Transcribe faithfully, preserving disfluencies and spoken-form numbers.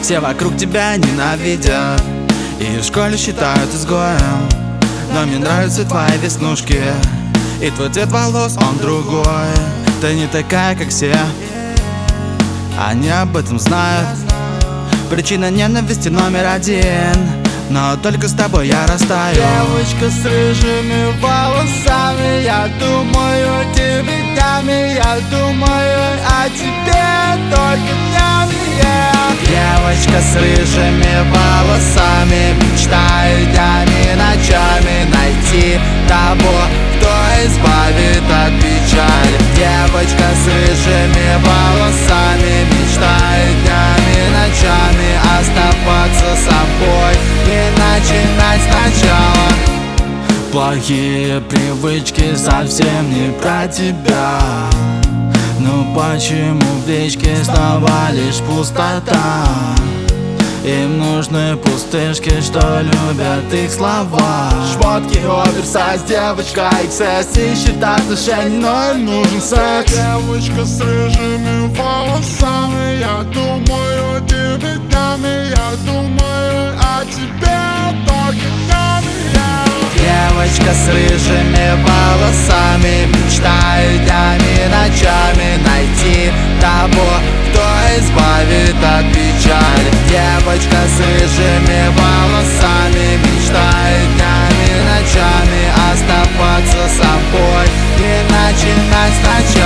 Все вокруг тебя ненавидят и в школе считают изгоем. Но мне нравятся твои веснушки и твой цвет волос, он другой. Ты не такая, как все, они об этом знают. Причина ненависти номер один, но только с тобой я растаю. Девочка с рыжими волосами, я думаю тебе днями, я думаю о тебе только днями, yeah. Девочка с рыжими волосами, мечтаю днями, ночами найти того, кто избавит от печали. Девочка с рыжими волосами, мечтаю днями, ночами оставаться собой и начинать сначала. Плохие привычки совсем не про тебя. Ну почему в личке снова лишь пустота? Им нужны пустышки, что любят их слова. Шмотки, оверсайз, девочка икс эс ищет отношений, но им нужен секс. Девочка с рыжими волосами, я думаю о тебе днями, я думаю о тебе только днями, yeah. Девочка с рыжими волосами, мечтаю днями, ночами найти того, кто избавит от печали. Девочка с рыжими волосами, мечтаю днями, ночами оставаться собой и начинать сначала.